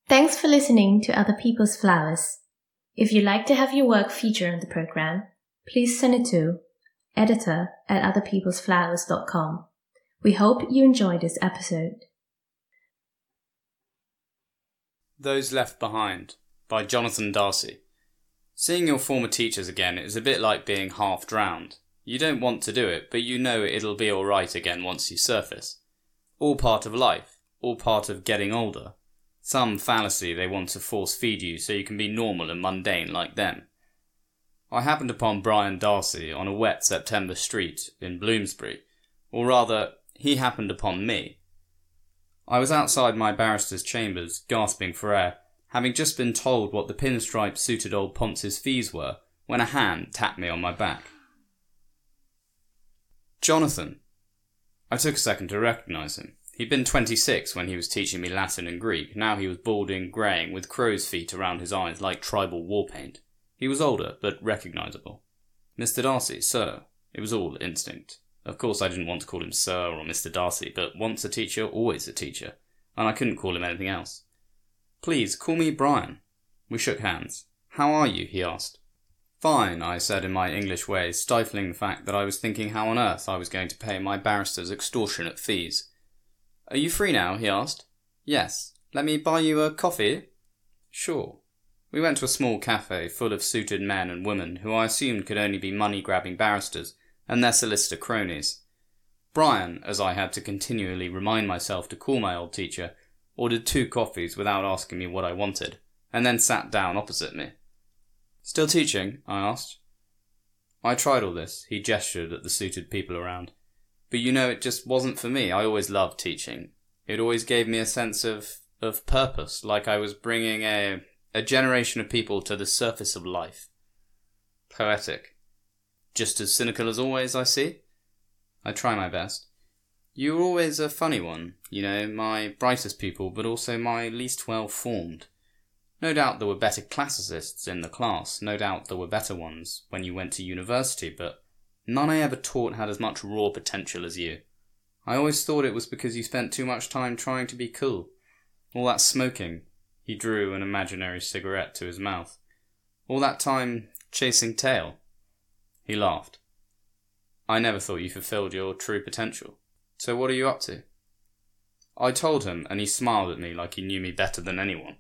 Thanks for listening to Other People's Flowers. If you'd like to have your work featured on the program, please send it to editor@otherpeoplesflowers.com. We hope you enjoyed this episode. Those Left Behind by Jonathan Darcy. Seeing your former teachers again is a bit like being half drowned. You don't want to do it, but you know it'll be alright again once you surface. All part of life, all part of getting older. Some fallacy they want to force feed you so you can be normal and mundane like them. I happened upon Brian Darcy on a wet September street in Bloomsbury, or rather, he happened upon me. I was outside my barrister's chambers, gasping for air, having just been told what the pinstripe-suited old Ponce's fees were, when a hand tapped me on my back. Jonathan. I took a second to recognise him. He'd been 26 when he was teaching me Latin and Greek. Now he was balding, greying, with crow's feet around his eyes like tribal war paint. He was older, but recognisable. Mr. Darcy, sir. It was all instinct. Of course I didn't want to call him sir or Mr. Darcy, but once a teacher, always a teacher, and I couldn't call him anything else. Please, call me Brian. We shook hands. How are you? He asked. Fine, I said in my English way, stifling the fact that I was thinking how on earth I was going to pay my barrister's extortionate fees. Are you free now? He asked. Yes. Let me buy you a coffee? Sure. We went to a small cafe full of suited men and women who I assumed could only be money-grabbing barristers and their solicitor cronies. Brian, as I had to continually remind myself to call my old teacher, ordered 2 coffees without asking me what I wanted, and then sat down opposite me. Still teaching? I asked. I tried all this, he gestured at the suited people around. But you know, it just wasn't for me. I always loved teaching. It always gave me a sense of purpose, like I was bringing a generation of people to the surface of life. Poetic. Just as cynical as always, I see. I try my best. You were always a funny one, you know, my brightest pupil, but also my least well-formed. No doubt there were better classicists in the class, no doubt there were better ones when you went to university, but none I ever taught had as much raw potential as you. I always thought it was because you spent too much time trying to be cool. All that smoking. He drew an imaginary cigarette to his mouth. All that time chasing tail. He laughed. I never thought you fulfilled your true potential. So what are you up to? I told him, and he smiled at me like he knew me better than anyone.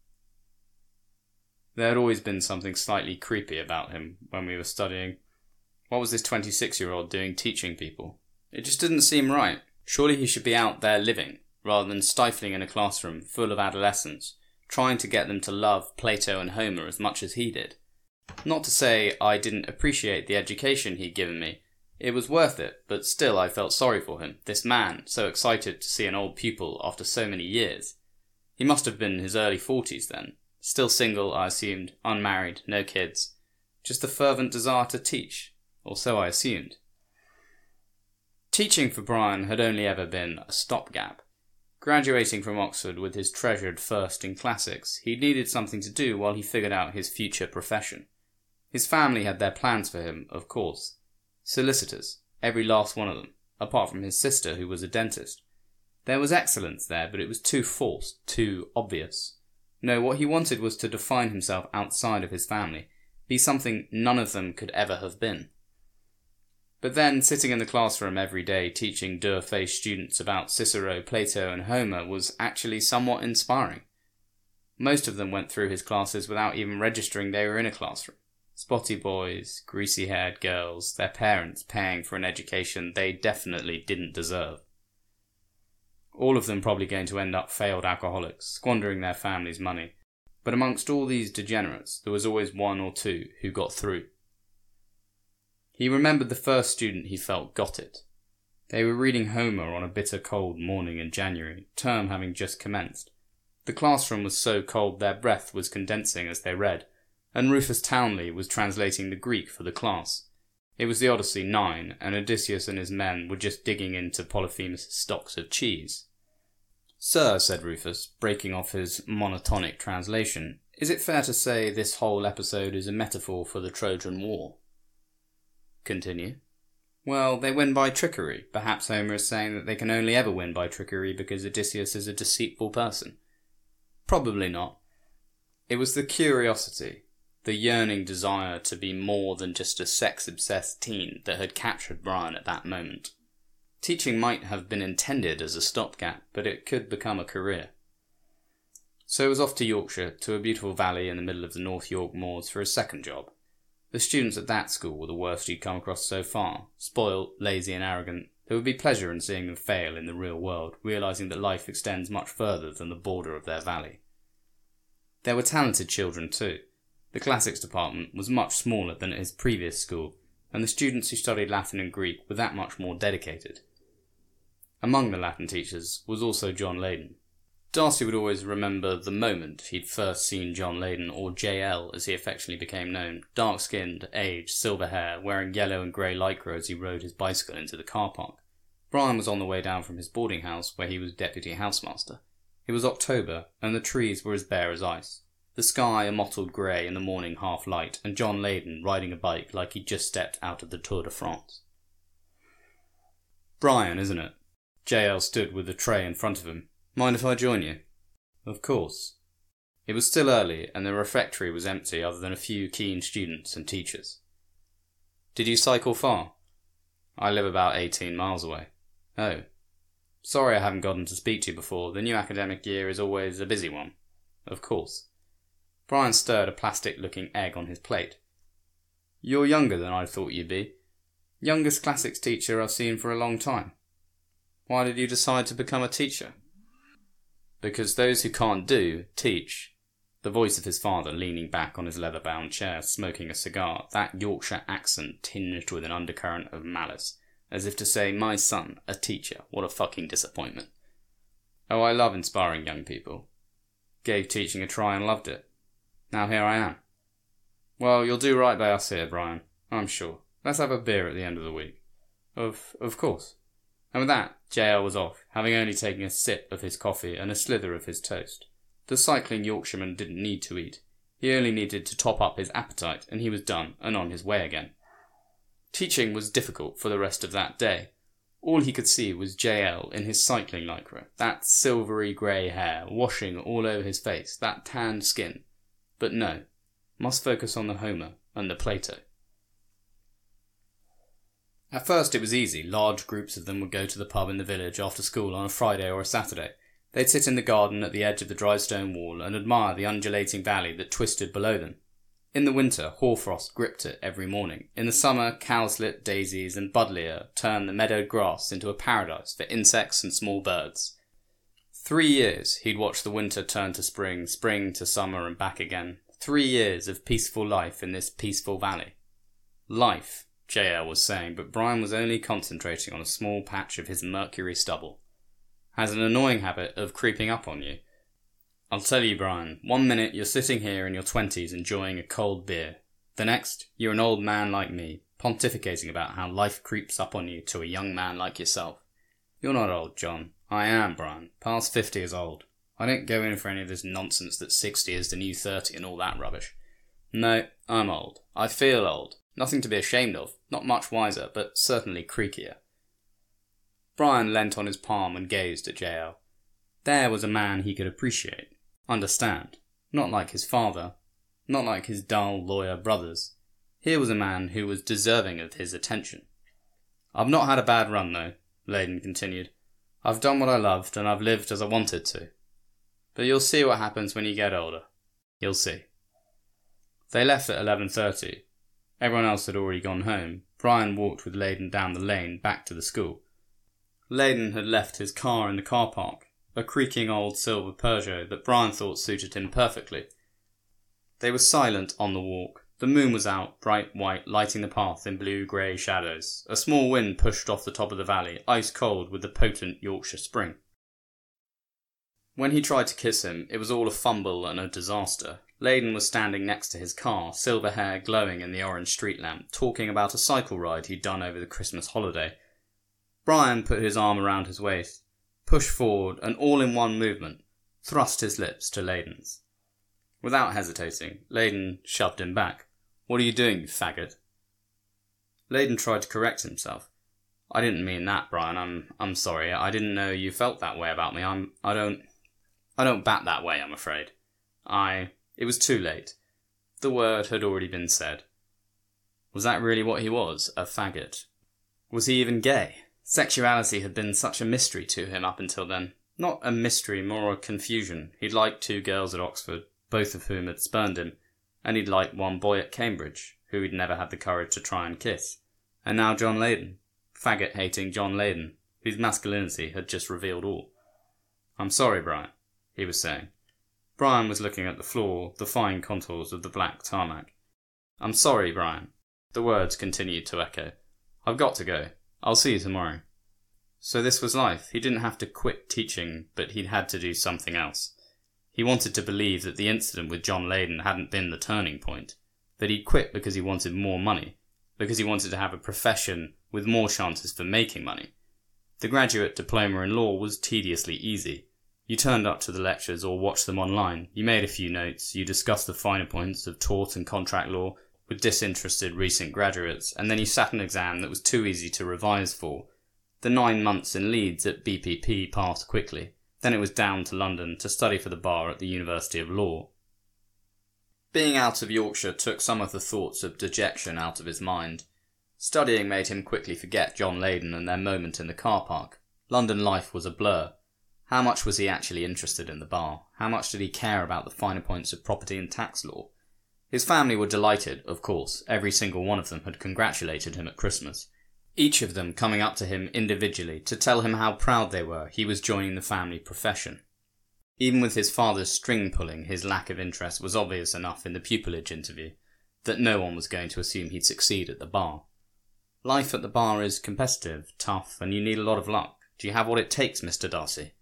There had always been something slightly creepy about him when we were studying. What was this 26-year-old doing teaching people? It just didn't seem right. Surely he should be out there living, rather than stifling in a classroom full of adolescents, trying to get them to love Plato and Homer as much as he did. Not to say I didn't appreciate the education he'd given me. It was worth it, but still I felt sorry for him, this man, so excited to see an old pupil after so many years. He must have been in his early 40s then. Still single, I assumed, unmarried, no kids. Just a fervent desire to teach. Or so I assumed. Teaching for Brian had only ever been a stopgap. Graduating from Oxford with his treasured first in classics, he needed something to do while he figured out his future profession. His family had their plans for him, of course. Solicitors, every last one of them, apart from his sister who was a dentist. There was excellence there, but it was too forced, too obvious. No, what he wanted was to define himself outside of his family, be something none of them could ever have been. But then, sitting in the classroom every day teaching dour-faced students about Cicero, Plato and Homer was actually somewhat inspiring. Most of them went through his classes without even registering they were in a classroom. Spotty boys, greasy-haired girls, their parents paying for an education they definitely didn't deserve. All of them probably going to end up failed alcoholics, squandering their family's money. But amongst all these degenerates, there was always 1 or 2 who got through. He remembered the first student he felt got it. They were reading Homer on a bitter cold morning in January, term having just commenced. The classroom was so cold their breath was condensing as they read, and Rufus Townley was translating the Greek for the class. It was the Odyssey 9, and Odysseus and his men were just digging into Polyphemus' stocks of cheese. Sir, said Rufus, breaking off his monotonic translation, is it fair to say this whole episode is a metaphor for the Trojan War? Continue. Well, they win by trickery. Perhaps Homer is saying that they can only ever win by trickery because Odysseus is a deceitful person. Probably not. It was the curiosity, the yearning desire to be more than just a sex-obsessed teen that had captured Brian at that moment. Teaching might have been intended as a stopgap, but it could become a career. So he was off to Yorkshire, to a beautiful valley in the middle of the North York moors for his second job. The students at that school were the worst he'd come across so far. Spoilt, lazy and arrogant, there would be pleasure in seeing them fail in the real world, realising that life extends much further than the border of their valley. There were talented children too. The classics department was much smaller than at his previous school, and the students who studied Latin and Greek were that much more dedicated. Among the Latin teachers was also John Leyden. Darcy would always remember the moment he'd first seen John Leyden, or JL as he affectionately became known, dark-skinned, aged, silver hair, wearing yellow and grey lycra as he rode his bicycle into the car park. Brian was on the way down from his boarding house where he was deputy housemaster. It was October, and the trees were as bare as ice. The sky a mottled grey in the morning half light, and John Leyden riding a bike like he'd just stepped out of the Tour de France. Brian, isn't it? JL stood with the tray in front of him. Mind if I join you? Of course. It was still early, and the refectory was empty other than a few keen students and teachers. Did you cycle far? I live about 18 miles away. Oh. Sorry I haven't gotten to speak to you before. The new academic year is always a busy one. Of course. Brian stirred a plastic-looking egg on his plate. You're younger than I thought you'd be. Youngest classics teacher I've seen for a long time. Why did you decide to become a teacher? Because those who can't do, teach. The voice of his father leaning back on his leather-bound chair, smoking a cigar, that Yorkshire accent tinged with an undercurrent of malice, as if to say, my son, a teacher, what a fucking disappointment. Oh, I love inspiring young people. Gave teaching a try and loved it. Now here I am. Well, you'll do right by us here, Brian, I'm sure. Let's have a beer at the end of the week. Of course. And with that, JL was off, having only taken a sip of his coffee and a slither of his toast. The cycling Yorkshireman didn't need to eat. He only needed to top up his appetite, and he was done and on his way again. Teaching was difficult for the rest of that day. All he could see was JL in his cycling lycra, that silvery grey hair washing all over his face, that tanned skin. But no, must focus on the Homer and the Plato. At first it was easy. Large groups of them would go to the pub in the village after school on a Friday or a Saturday. They'd sit in the garden at the edge of the dry stone wall and admire the undulating valley that twisted below them. In the winter, hoarfrost gripped it every morning. In the summer, cowslip, daisies and buddleia turned the meadowed grass into a paradise for insects and small birds. 3 years he'd watched the winter turn to spring, spring to summer and back again. 3 years of peaceful life in this peaceful valley. Life, JL was saying, but Brian was only concentrating on a small patch of his mercury stubble. Has an annoying habit of creeping up on you. I'll tell you, Brian, 1 minute you're sitting here in your 20s enjoying a cold beer. The next, you're an old man like me, pontificating about how life creeps up on you to a young man like yourself. You're not old, John. I am, Brian. Past 50 is old. I don't go in for any of this nonsense that 60 is the new 30 and all that rubbish. No, I'm old. I feel old. Nothing to be ashamed of, not much wiser, but certainly creakier. Brian leant on his palm and gazed at JL. There was a man he could appreciate, understand. Not like his father, not like his dull lawyer brothers. Here was a man who was deserving of his attention. I've not had a bad run, though, Leyden continued. I've done what I loved, and I've lived as I wanted to. But you'll see what happens when you get older. You'll see. They left at 11:30. Everyone else had already gone home. Brian walked with Leyden down the lane back to the school. Leyden had left his car in the car park, a creaking old silver Peugeot that Brian thought suited him perfectly. They were silent on the walk. The moon was out, bright white, lighting the path in blue-grey shadows. A small wind pushed off the top of the valley, ice-cold with the potent Yorkshire spring. When he tried to kiss him, it was all a fumble and a disaster. Leyden was standing next to his car, silver hair glowing in the orange street lamp, talking about a cycle ride he'd done over the Christmas holiday. Brian put his arm around his waist, pushed forward, and all in one movement, thrust his lips to Leyden's. Without hesitating, Leyden shoved him back. What are you doing, you faggot? Leyden tried to correct himself. I didn't mean that, Brian. I'm sorry. I didn't know you felt that way about me. I don't... I don't bat that way, I'm afraid. It was too late. The word had already been said. Was that really what he was, a faggot? Was he even gay? Sexuality had been such a mystery to him up until then. Not a mystery, more a confusion. He'd liked 2 girls at Oxford, both of whom had spurned him, and he'd liked one boy at Cambridge, who he'd never had the courage to try and kiss. And now John Leyden. Faggot-hating John Leyden, whose masculinity had just revealed all. "I'm sorry, Brian," he was saying. Brian was looking at the floor, the fine contours of the black tarmac. "I'm sorry, Brian." The words continued to echo. "I've got to go. I'll see you tomorrow." So this was life. He didn't have to quit teaching, but he'd had to do something else. He wanted to believe that the incident with John Leyden hadn't been the turning point, that he'd quit because he wanted more money, because he wanted to have a profession with more chances for making money. The graduate diploma in law was tediously easy. You turned up to the lectures or watched them online, you made a few notes, you discussed the finer points of tort and contract law with disinterested recent graduates, and then you sat an exam that was too easy to revise for. The 9 months in Leeds at BPP passed quickly. Then it was down to London to study for the bar at the University of Law. Being out of Yorkshire took some of the thoughts of dejection out of his mind. Studying made him quickly forget John Leyden and their moment in the car park. London life was a blur. How much was he actually interested in the bar? How much did he care about the finer points of property and tax law? His family were delighted, of course. Every single one of them had congratulated him at Christmas. Each of them coming up to him individually to tell him how proud they were he was joining the family profession. Even with his father's string-pulling, his lack of interest was obvious enough in the pupillage interview that no one was going to assume he'd succeed at the bar. Life at the bar is competitive, tough, and you need a lot of luck. Do you have what it takes, Mr. Darcy?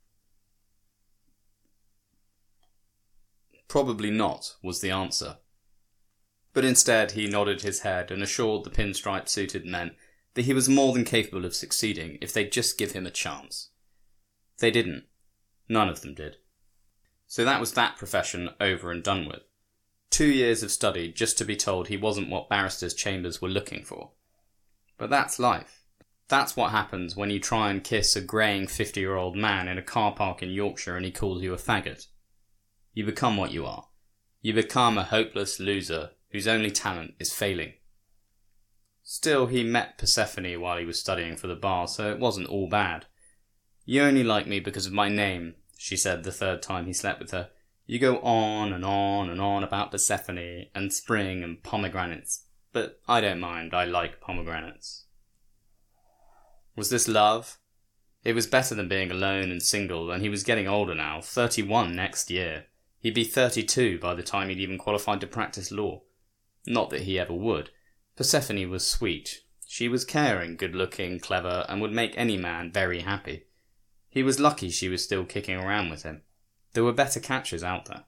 Probably not, was the answer. But instead he nodded his head and assured the pinstripe-suited men that he was more than capable of succeeding if they'd just give him a chance. They didn't. None of them did. So that was that profession over and done with. 2 years of study just to be told he wasn't what barristers' chambers were looking for. But that's life. That's what happens when you try and kiss a greying 50-year-old man in a car park in Yorkshire and he calls you a faggot. You become what you are. You become a hopeless loser whose only talent is failing. Still, he met Persephone while he was studying for the bar, so it wasn't all bad. "You only like me because of my name," she said the 3rd time he slept with her. "You go on and on and on about Persephone and spring and pomegranates, but I don't mind, I like pomegranates." Was this love? It was better than being alone and single, and he was getting older now, 31 next year. He'd be 32 by the time he'd even qualified to practice law. Not that he ever would. Persephone was sweet. She was caring, good-looking, clever, and would make any man very happy. He was lucky she was still kicking around with him. There were better catches out there.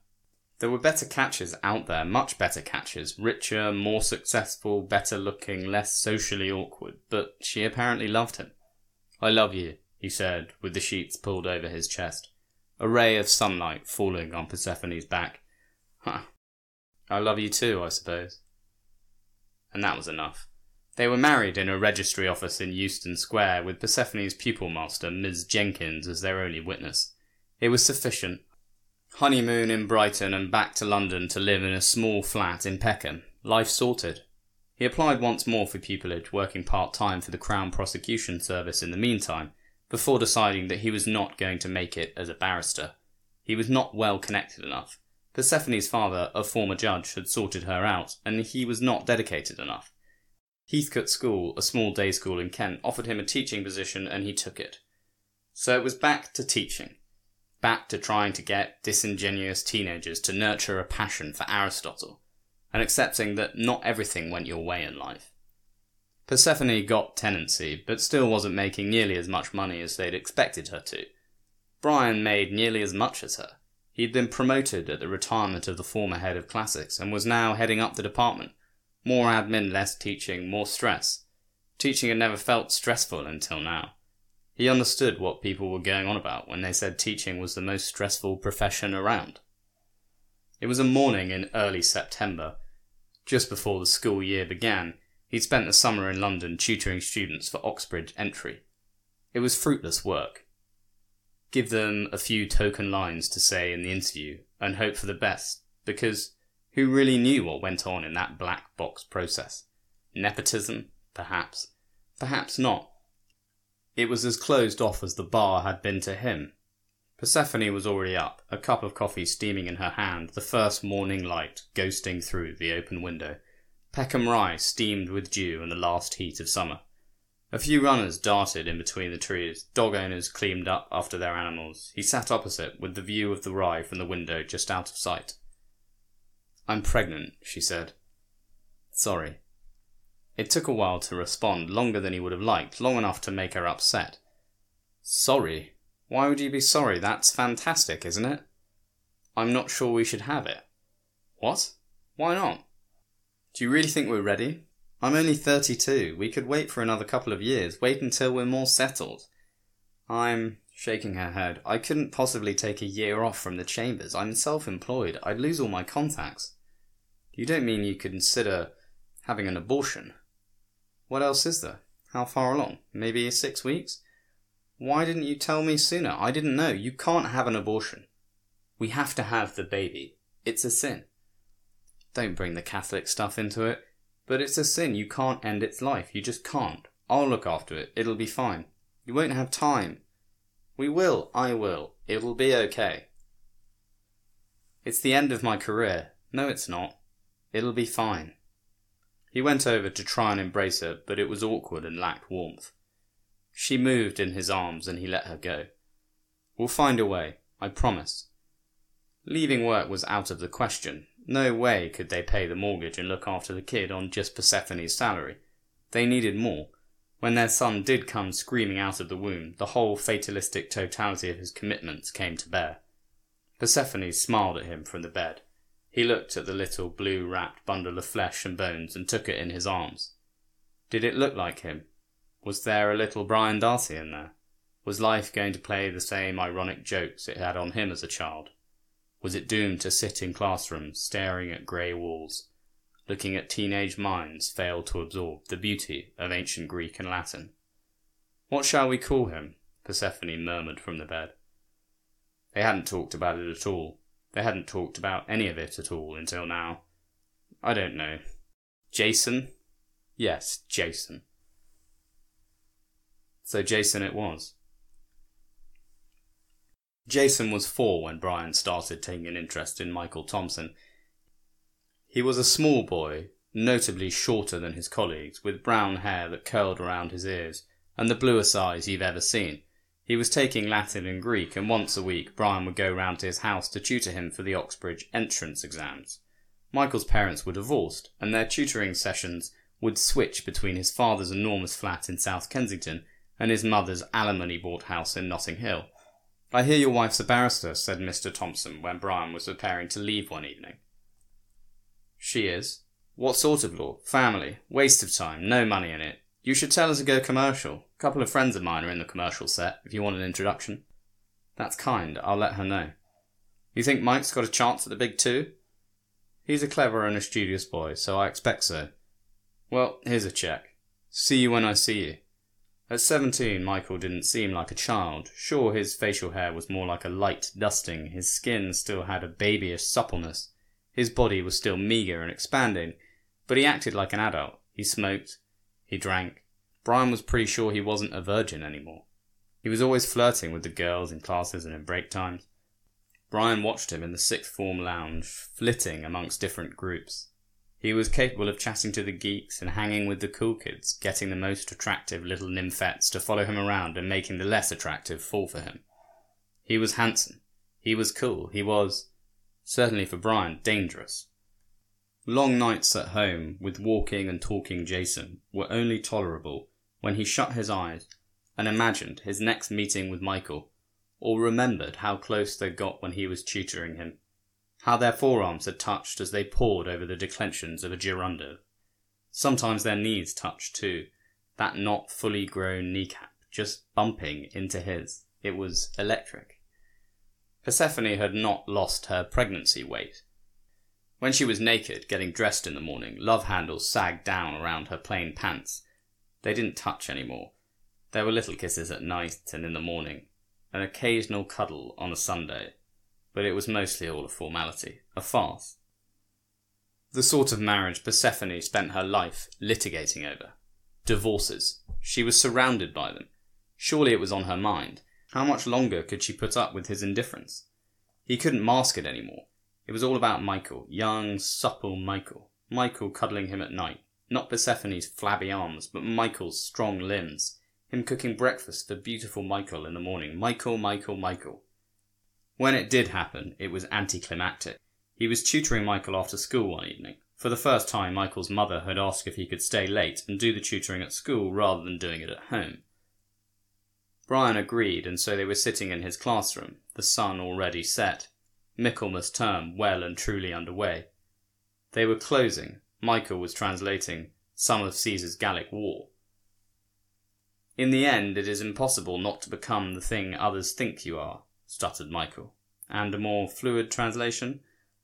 Much better catches, richer, more successful, better-looking, less socially awkward, but she apparently loved him. "I love you," he said, with the sheets pulled over his chest. A ray of sunlight falling on Persephone's back. "Huh. I love you too, I suppose." And that was enough. They were married in a registry office in Euston Square, with Persephone's pupil master, Ms. Jenkins, as their only witness. It was sufficient. Honeymoon in Brighton and back to London to live in a small flat in Peckham. Life sorted. He applied once more for pupillage, working part-time for the Crown Prosecution Service in the meantime, before deciding that he was not going to make it as a barrister. He was not well connected enough. Persephone's father, a former judge, had sorted her out, and he was not dedicated enough. Heathcote School, a small day school in Kent, offered him a teaching position and he took it. So it was back to teaching. Back to trying to get disingenuous teenagers to nurture a passion for Aristotle, and accepting that not everything went your way in life. Persephone got tenancy, but still wasn't making nearly as much money as they'd expected her to. Brian made nearly as much as her. He'd been promoted at the retirement of the former head of classics and was now heading up the department. More admin, less teaching, more stress. Teaching had never felt stressful until now. He understood what people were going on about when they said teaching was the most stressful profession around. It was a morning in early September. Just before the school year began, he'd spent the summer in London tutoring students for Oxbridge entry. It was fruitless work. give them a few token lines to say in the interview, and hope for the best, because who really knew what went on in that black box process? Nepotism? Perhaps. Perhaps not. It was as closed off as the bar had been to him. Persephone was already up, a cup of coffee steaming in her hand, the first morning light ghosting through the open window. Peckham Rye steamed with dew and the last heat of summer. A few runners darted in between the trees. Dog owners cleaned up after their animals. He sat opposite, with the view of the Rye from the window just out of sight. "I'm pregnant," she said. "Sorry." It took a while to respond, longer than he would have liked, long enough to make her upset. "Sorry? Why would you be sorry? That's fantastic, isn't it?" "I'm not sure we should have it." "What? Why not?" "Do you really think we're ready? I'm only 32. We could wait for another couple of years. Wait until we're more settled." "I'm..." shaking her head. "I couldn't possibly take a year off from the chambers. I'm self-employed. I'd lose all my contacts." "You don't mean you consider having an abortion?" "What else is there? How far along? Maybe 6 weeks?" "Why didn't you tell me sooner? I didn't know. You can't have an abortion." "We have to have the baby. It's a sin." "Don't bring the Catholic stuff into it." "But it's a sin. You can't end its life. You just can't. I'll look after it. It'll be fine." "You won't have time." "We will. I will. It'll be okay." "It's the end of my career." "No, it's not. It'll be fine." He went over to try and embrace her, but it was awkward and lacked warmth. She moved in his arms and he let her go. "We'll find a way. I promise." Leaving work was out of the question. No way could they pay the mortgage and look after the kid on just Persephone's salary. They needed more. When their son did come screaming out of the womb, the whole fatalistic totality of his commitments came to bear. Persephone smiled at him from the bed. He looked at the little blue-wrapped bundle of flesh and bones and took it in his arms. Did it look like him? Was there a little Brian Darcy in there? Was life going to play the same ironic jokes it had on him as a child? Was it doomed to sit in classrooms, staring at grey walls, looking at teenage minds fail to absorb the beauty of ancient Greek and Latin? "What shall we call him?" Persephone murmured from the bed. They hadn't talked about it at all. They hadn't talked about any of it at all until now. "I don't know. Jason?" "Yes, Jason." So Jason it was. Jason was 4 when Brian started taking an interest in Michael Thompson. He was a small boy, notably shorter than his colleagues, with brown hair that curled around his ears, and the bluest eyes you've ever seen. He was taking Latin and Greek, and once a week Brian would go round to his house to tutor him for the Oxbridge entrance exams. Michael's parents were divorced, and their tutoring sessions would switch between his father's enormous flat in South Kensington and his mother's alimony-bought house in Notting Hill. "I hear your wife's a barrister," said Mr. Thompson when Brian was preparing to leave one evening. "She is." "What sort of law?" "Family. Waste of time. No money in it. You should tell her to go commercial. A couple of friends of mine are in the commercial set, if you want an introduction." "That's kind. I'll let her know." "You think Mike's got a chance at the big two?" "He's a clever and a studious boy, so I expect so." "Well, here's a cheque. See you when I see you." At 17, Michael didn't seem like a child. Sure, his facial hair was more like a light dusting, his skin still had a babyish suppleness, his body was still meagre and expanding, but he acted like an adult. He smoked, he drank. Brian was pretty sure he wasn't a virgin anymore. He was always flirting with the girls in classes and in break times. Brian watched him in the sixth form lounge, flitting amongst different groups. He was capable of chatting to the geeks and hanging with the cool kids, getting the most attractive little nymphettes to follow him around and making the less attractive fall for him. He was handsome. He was cool. He was, certainly for Brian, dangerous. Long nights at home with walking and talking Jason were only tolerable when he shut his eyes and imagined his next meeting with Michael, or remembered how close they got when he was tutoring him. How their forearms had touched as they pored over the declensions of a gerundio. Sometimes their knees touched too, that not fully grown kneecap just bumping into his. It was electric. Persephone had not lost her pregnancy weight. When she was naked, getting dressed in the morning, love handles sagged down around her plain pants. They didn't touch anymore. There were little kisses at night and in the morning, an occasional cuddle on a Sunday, but it was mostly all a formality, a farce. The sort of marriage Persephone spent her life litigating over. Divorces. She was surrounded by them. Surely it was on her mind. How much longer could she put up with his indifference? He couldn't mask it anymore. It was all about Michael, young, supple Michael. Michael cuddling him at night. Not Persephone's flabby arms, but Michael's strong limbs. Him cooking breakfast for beautiful Michael in the morning. Michael. When it did happen, it was anticlimactic. He was tutoring Michael after school one evening. For the first time, Michael's mother had asked if he could stay late and do the tutoring at school rather than doing it at home. Brian agreed, and so they were sitting in his classroom, the sun already set, Michaelmas term well and truly underway. They were closing. Michael was translating some of Caesar's Gallic War. In the end, it is impossible not to become the thing others think you are, stuttered Michael. And a more fluid translation?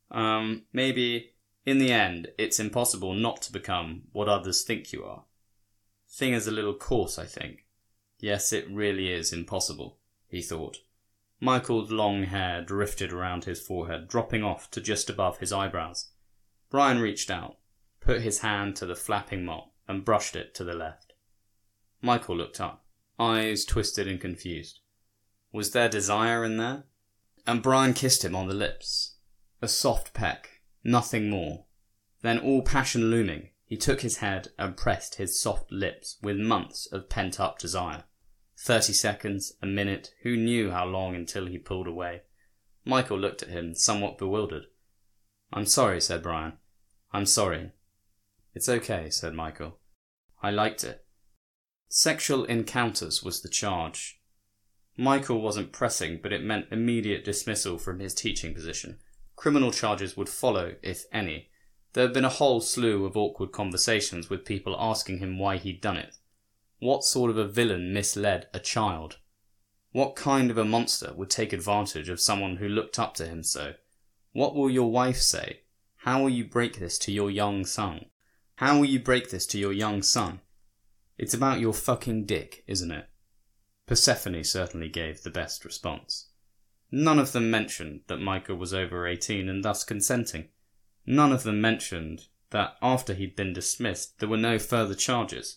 Maybe, in the end, it's impossible not to become what others think you are. Thing is a little coarse, I think. Yes, it really is impossible, he thought. Michael's long hair drifted around his forehead, dropping off to just above his eyebrows. Brian reached out, put his hand to the flapping mop, and brushed it to the left. Michael looked up, eyes twisted and confused. Was there desire in there? And Brian kissed him on the lips. A soft peck, nothing more. Then, all passion looming, he took his head and pressed his soft lips with months of pent-up desire. 30 seconds, a minute, who knew how long until he pulled away. Michael looked at him, somewhat bewildered. "I'm sorry," said Brian. "I'm sorry." "It's okay," said Michael. "I liked it." Sexual encounters was the charge. Michael wasn't pressing, but it meant immediate dismissal from his teaching position. Criminal charges would follow, if any. There had been a whole slew of awkward conversations with people asking him why he'd done it. What sort of a villain misled a child? What kind of a monster would take advantage of someone who looked up to him so? What will your wife say? How will you break this to your young son? How will you break this to your young son? It's about your fucking dick, isn't it? Persephone certainly gave the best response. None of them mentioned that Michael was over 18 and thus consenting. None of them mentioned that after he'd been dismissed, there were no further charges.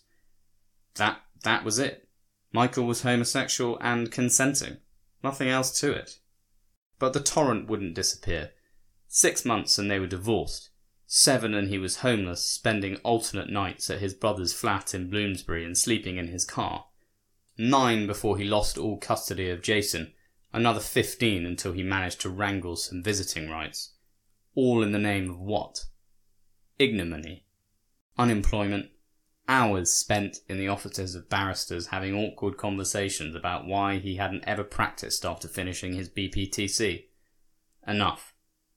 That was it. Michael was homosexual and consenting. Nothing else to it. But the torrent wouldn't disappear. 6 months and they were divorced. 7 and he was homeless, spending alternate nights at his brother's flat in Bloomsbury and sleeping in his car. 9 before he lost all custody of Jason. Another 15 until he managed to wrangle some visiting rights. All in the name of what? Ignominy. Unemployment. Hours spent in the offices of barristers having awkward conversations about why he hadn't ever practiced after finishing his BPTC. Enough.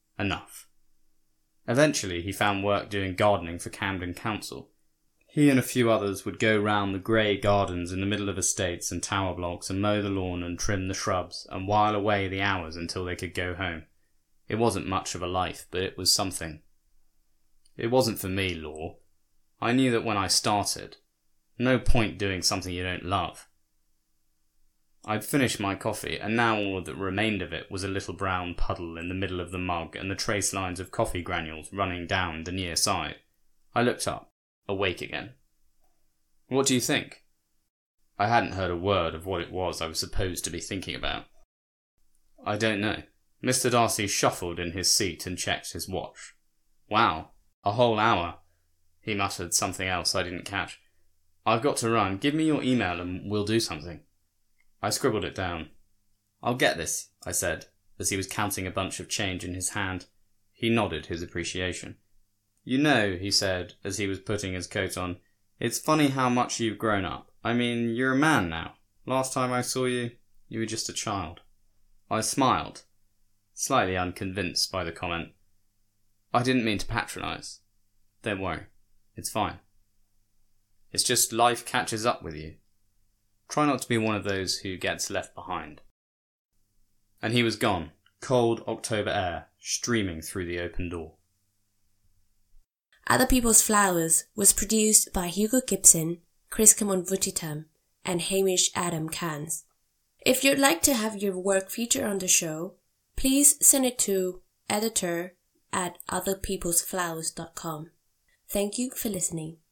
Eventually he found work doing gardening for Camden Council. He and a few others would go round the grey gardens in the middle of estates and tower blocks and mow the lawn and trim the shrubs and while away the hours until they could go home. It wasn't much of a life, but it was something. It wasn't for me, Law. I knew that when I started. No point doing something you don't love. I'd finished my coffee, and now all that remained of it was a little brown puddle in the middle of the mug and the trace lines of coffee granules running down the near side. I looked up, awake again. "What do you think?" I hadn't heard a word of what it was I was supposed to be thinking about. "I don't know." Mr. Darcy shuffled in his seat and checked his watch. "Wow, a whole hour." He muttered something else I didn't catch. "I've got to run. Give me your email and we'll do something." I scribbled it down. "I'll get this," I said, as he was counting a bunch of change in his hand. He nodded his appreciation. "You know," he said, as he was putting his coat on, "it's funny how much you've grown up. I mean, you're a man now. Last time I saw you, you were just a child." I smiled, slightly unconvinced by the comment. "I didn't mean to patronise. Don't worry. It's fine. It's just life catches up with you. Try not to be one of those who gets left behind." And he was gone, cold October air streaming through the open door. Other People's Flowers was produced by Hugo Gibson, Chris Camon Vutitam, and Hamish Adam Cairns. If you'd like to have your work featured on the show, please send it to editor@otherpeoplesflowers.com. Thank you for listening.